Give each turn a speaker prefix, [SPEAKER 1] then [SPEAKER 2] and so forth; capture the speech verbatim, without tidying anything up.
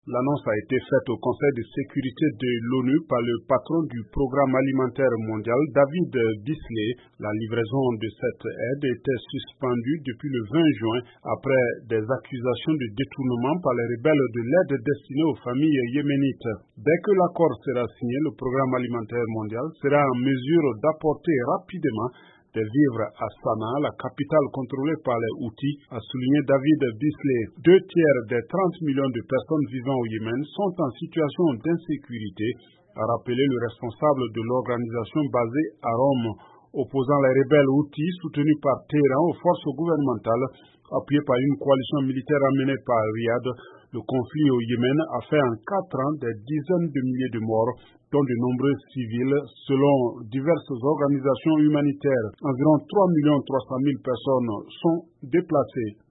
[SPEAKER 1] L'annonce a été faite au Conseil de sécurité de l'ONU par le patron du Programme alimentaire mondial, David Beasley. La livraison de cette aide était suspendue depuis le vingt juin après des accusations de détournement par les rebelles de l'aide destinée aux familles yéménites. Dès que l'accord sera signé, le Programme alimentaire mondial sera en mesure d'apporter rapidement des vivres à Sanaa, la capitale contrôlée par les Houthis, a souligné David Beasley. Deux tiers des trente millions de personnes vivant au Yémen sont en situation d'insécurité, a rappelé le responsable de l'organisation basée à Rome, opposant les rebelles Houthis soutenus par Téhéran aux forces gouvernementales, appuyées par une coalition militaire amenée par Riyad. Le conflit au Yémen a fait en quatre ans des dizaines de milliers de morts, dont de nombreux civils, selon diverses organisations humanitaires. Environ trois millions trois cent mille personnes sont déplacées.